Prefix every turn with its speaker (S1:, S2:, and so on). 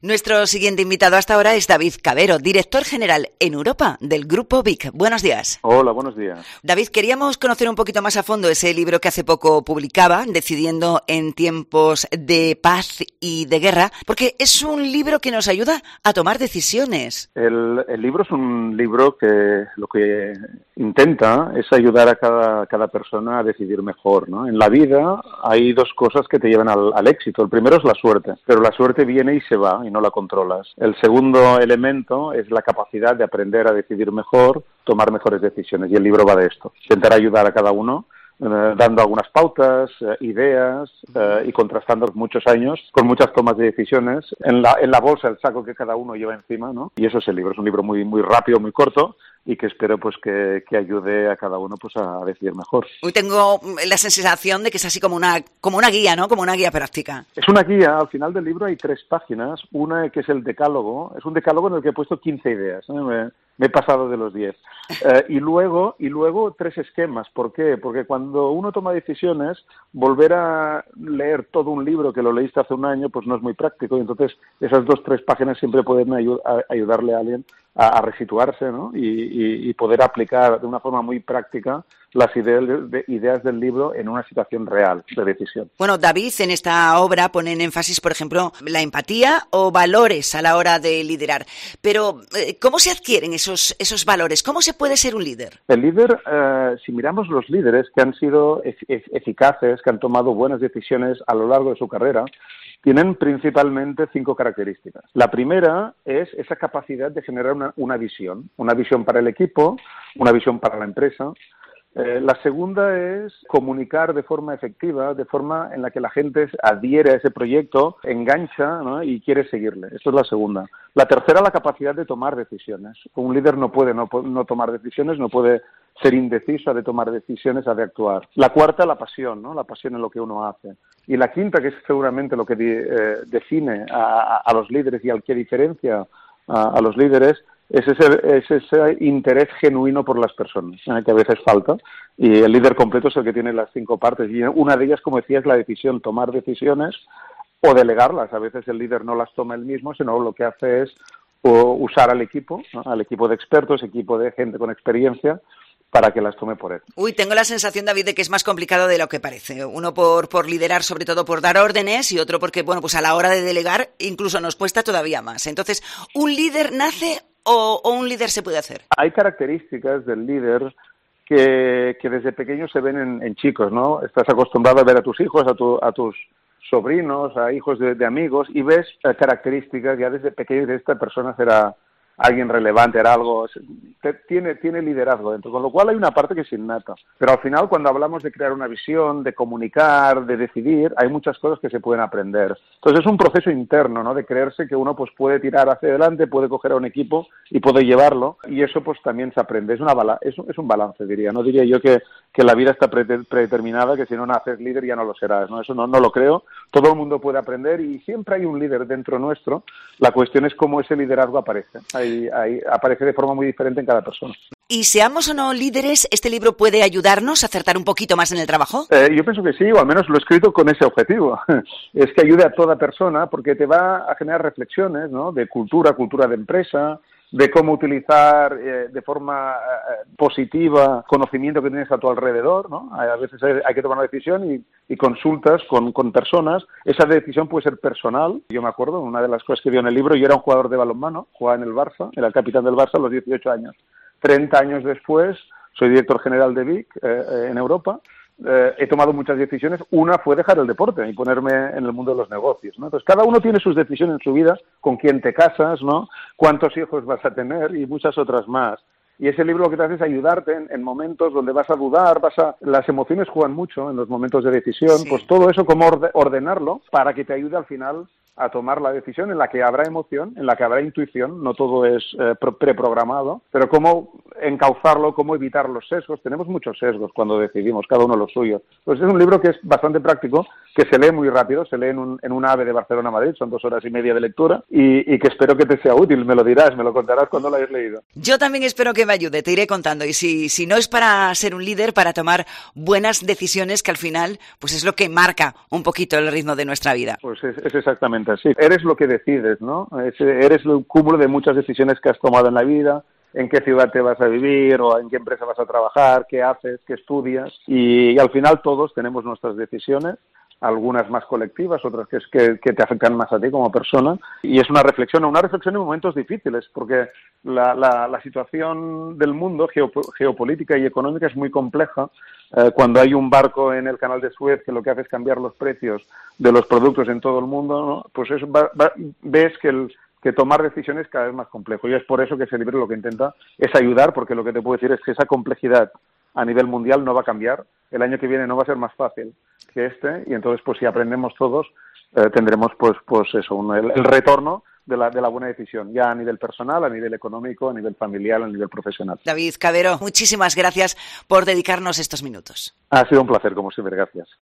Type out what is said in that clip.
S1: Nuestro siguiente invitado hasta ahora es David Cavero, director general en Europa del Grupo Vic. Buenos días.
S2: Hola, buenos días.
S1: David, queríamos conocer un poquito más a fondo ese libro que hace poco publicaba, Decidiendo en tiempos de paz y de guerra, porque es un libro que nos ayuda a tomar decisiones.
S2: El libro es un libro que lo que intenta es ayudar a cada persona a decidir mejor, ¿no? En la vida hay dos cosas que te llevan al éxito. El primero es la suerte, pero la suerte viene y se va y no la controlas. El segundo elemento es la capacidad de aprender a decidir mejor, tomar mejores decisiones, y el libro va de esto. Intentar ayudar a cada uno dando algunas pautas, ideas y contrastando muchos años con muchas tomas de decisiones en la bolsa, el saco que cada uno lleva encima, ¿no? Y eso es el libro. Es un libro muy, muy rápido, muy corto, y que espero pues que ayude a cada uno pues a decidir mejor.
S1: Hoy tengo la sensación de que es así como una guía, ¿no? Como una guía práctica.
S2: Es una guía. Al final del libro hay 3 páginas. Una que es el decálogo. Es un decálogo en el que he puesto 15 ideas. Me he pasado de los 10. Y luego 3 esquemas. ¿Por qué? Porque cuando uno toma decisiones, volver a leer todo un libro que lo leíste hace un año, pues no es muy práctico. Y entonces esas 2-3 páginas siempre pueden ayudarle a alguien a resituarse, ¿no? Y poder aplicar de una forma muy práctica las ideas del libro en una situación real de decisión.
S1: Bueno, David, en esta obra pone en énfasis, por ejemplo, la empatía o valores a la hora de liderar. Pero, ¿cómo se adquieren esos valores? ¿Cómo se puede ser un líder?
S2: El líder, si miramos los líderes que han sido eficaces, que han tomado buenas decisiones a lo largo de su carrera, tienen principalmente 5 características. La primera es esa capacidad de generar una visión para el equipo, una visión para la empresa. La segunda es comunicar de forma efectiva, de forma en la que la gente adhiere a ese proyecto, engancha, ¿no? Y quiere seguirle. Esto es la segunda. La tercera, la capacidad de tomar decisiones. Un líder no puede no tomar decisiones, no puede ser indeciso, ha de tomar decisiones, ha de actuar. La cuarta, la pasión, ¿no? La pasión en lo que uno hace. Y la quinta, que es seguramente lo que define a los líderes y al que diferencia a los líderes, es ese interés genuino por las personas, que a veces falta, y el líder completo es el que tiene las 5 partes, y una de ellas, como decía, es la decisión, tomar decisiones o delegarlas. A veces el líder no las toma él mismo, sino lo que hace es usar al equipo, ¿no? Al equipo de expertos, equipo de gente con experiencia, para que las tome por él.
S1: Tengo la sensación, David, de que es más complicado de lo que parece. Uno por liderar, sobre todo por dar órdenes, y otro porque, bueno, pues a la hora de delegar incluso nos cuesta todavía más. Entonces, ¿un líder nace o un líder se puede hacer?
S2: Hay características del líder que desde pequeños se ven en chicos, ¿no? Estás acostumbrado a ver a tus hijos, a tus sobrinos, a hijos de amigos, y ves características ya desde pequeño de esta persona será alguien relevante, era algo, tiene liderazgo dentro, con lo cual hay una parte que es innata. Pero al final, cuando hablamos de crear una visión, de comunicar, de decidir, hay muchas cosas que se pueden aprender. Entonces es un proceso interno, ¿no? De creerse que uno pues puede tirar hacia adelante, puede coger a un equipo y puede llevarlo, y eso pues también se aprende. Es un balance, diría. No diría yo que la vida está predeterminada, que si no naces líder ya no lo serás, ¿no? Eso no lo creo. Todo el mundo puede aprender y siempre hay un líder dentro nuestro. La cuestión es cómo ese liderazgo aparece. Aparece de forma muy diferente en cada persona.
S1: Y seamos o no líderes, ¿este libro puede ayudarnos a acertar un poquito más en el trabajo?
S2: Yo pienso que sí, o al menos lo he escrito con ese objetivo. Es que ayude a toda persona, porque te va a generar reflexiones, ¿no? De cultura de empresa, de cómo utilizar de forma positiva conocimiento que tienes a tu alrededor, ¿no? A veces hay que tomar una decisión y consultas con personas. Esa decisión puede ser personal. Yo me acuerdo, una de las cosas que dio en el libro, yo era un jugador de balonmano, jugaba en el Barça, era el capitán del Barça a los 18 años. 30 años después, soy director general de Vic en Europa. He tomado muchas decisiones. Una fue dejar el deporte y ponerme en el mundo de los negocios, ¿no? Entonces, cada uno tiene sus decisiones en su vida, con quién te casas, ¿no? Cuántos hijos vas a tener y muchas otras más. Y ese libro lo que te hace es ayudarte en momentos donde vas a dudar, las emociones juegan mucho en los momentos de decisión, sí. Pues todo eso, cómo ordenarlo para que te ayude al final a tomar la decisión en la que habrá emoción, en la que habrá intuición, no todo es preprogramado, pero cómo encauzarlo, cómo evitar los sesgos. Tenemos muchos sesgos cuando decidimos, cada uno lo suyo. Pues es un libro que es bastante práctico, que se lee muy rápido, se lee en un AVE de Barcelona a Madrid, son 2 horas y media de lectura, y que espero que te sea útil. Me lo dirás, me lo contarás cuando lo hayas leído.
S1: Yo también espero que me ayude, te iré contando. Y si no es para ser un líder, para tomar buenas decisiones, que al final pues es lo que marca un poquito el ritmo de nuestra vida.
S2: Pues es exactamente así. Eres lo que decides, ¿no? Eres el cúmulo de muchas decisiones que has tomado en la vida, en qué ciudad te vas a vivir o en qué empresa vas a trabajar, qué haces, qué estudias. Y al final todos tenemos nuestras decisiones, algunas más colectivas, otras que te afectan más a ti como persona. Y es una reflexión en momentos difíciles, porque la situación del mundo geopolítica y económica es muy compleja. Cuando hay un barco en el canal de Suez que lo que hace es cambiar los precios de los productos en todo el mundo, ¿no? Pues eso ves que tomar decisiones es cada vez más complejo. Y es por eso que ese libro lo que intenta es ayudar, porque lo que te puedo decir es que esa complejidad a nivel mundial no va a cambiar. El año que viene no va a ser más fácil que este, y entonces pues si aprendemos todos tendremos pues eso, el retorno de la buena decisión, ya a nivel personal, a nivel económico, a nivel familiar, a nivel profesional.
S1: David Cavero, muchísimas gracias por dedicarnos estos minutos.
S2: Ha sido un placer, como siempre, gracias.